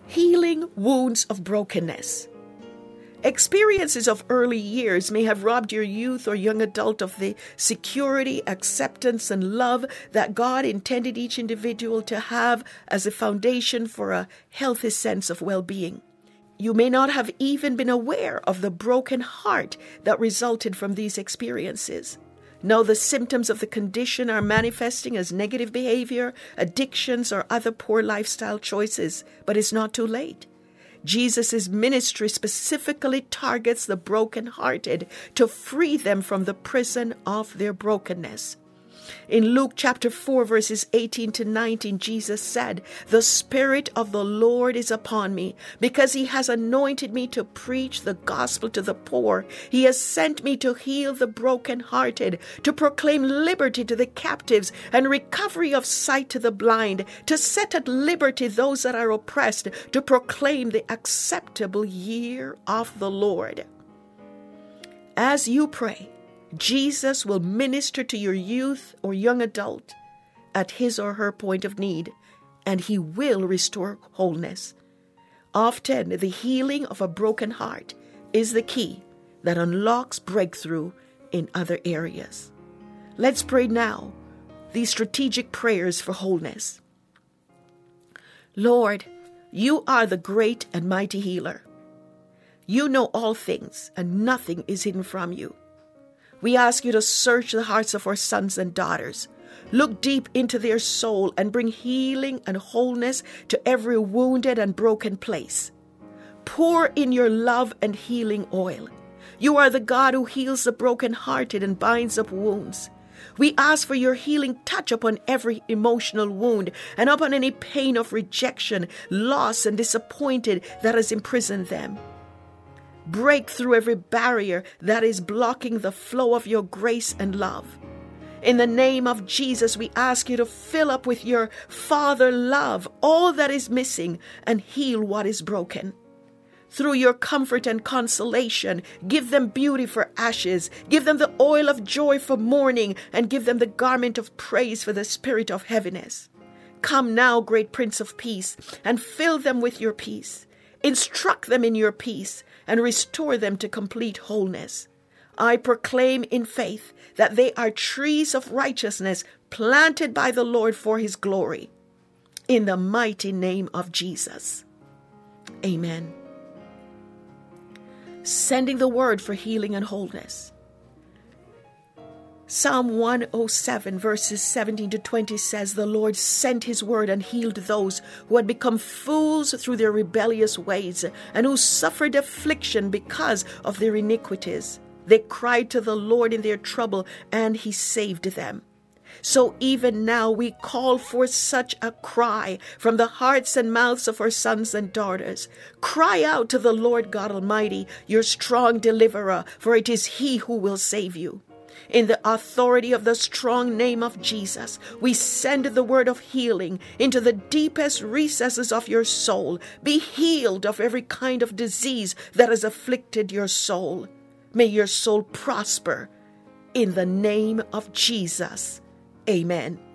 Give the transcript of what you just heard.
Healing wounds of brokenness. Experiences of early years may have robbed your youth or young adult of the security, acceptance, and love that God intended each individual to have as a foundation for a healthy sense of well-being. You may not have even been aware of the broken heart that resulted from these experiences. Now the symptoms of the condition are manifesting as negative behavior, addictions, or other poor lifestyle choices, but it's not too late. Jesus' ministry specifically targets the brokenhearted to free them from the prison of their brokenness. In Luke chapter 4, verses 18 to 19, Jesus said, "The Spirit of the Lord is upon me, because He has anointed me to preach the gospel to the poor. He has sent me to heal the brokenhearted, to proclaim liberty to the captives and recovery of sight to the blind, to set at liberty those that are oppressed, to proclaim the acceptable year of the Lord." As you pray, Jesus will minister to your youth or young adult at his or her point of need, and He will restore wholeness. Often, the healing of a broken heart is the key that unlocks breakthrough in other areas. Let's pray now these strategic prayers for wholeness. Lord, You are the great and mighty healer. You know all things, and nothing is hidden from You. We ask You to search the hearts of our sons and daughters. Look deep into their soul and bring healing and wholeness to every wounded and broken place. Pour in Your love and healing oil. You are the God who heals the brokenhearted and binds up wounds. We ask for Your healing touch upon every emotional wound and upon any pain of rejection, loss, and disappointed that has imprisoned them. Break through every barrier that is blocking the flow of Your grace and love. In the name of Jesus, we ask You to fill up with Your Father love all that is missing and heal what is broken. Through Your comfort and consolation, give them beauty for ashes, give them the oil of joy for mourning, and give them the garment of praise for the spirit of heaviness. Come now, great Prince of Peace, and fill them with Your peace. Instruct them in Your peace and restore them to complete wholeness. I proclaim in faith that they are trees of righteousness planted by the Lord for His glory. In the mighty name of Jesus. Amen. Sending the word for healing and wholeness. Psalm 107 verses 17 to 20 says, "The Lord sent His word and healed those who had become fools through their rebellious ways and who suffered affliction because of their iniquities. They cried to the Lord in their trouble, and He saved them." So even now we call forth such a cry from the hearts and mouths of our sons and daughters. Cry out to the Lord God Almighty, your strong deliverer, for it is He who will save you. In the authority of the strong name of Jesus, we send the word of healing into the deepest recesses of your soul. Be healed of every kind of disease that has afflicted your soul. May your soul prosper in the name of Jesus. Amen.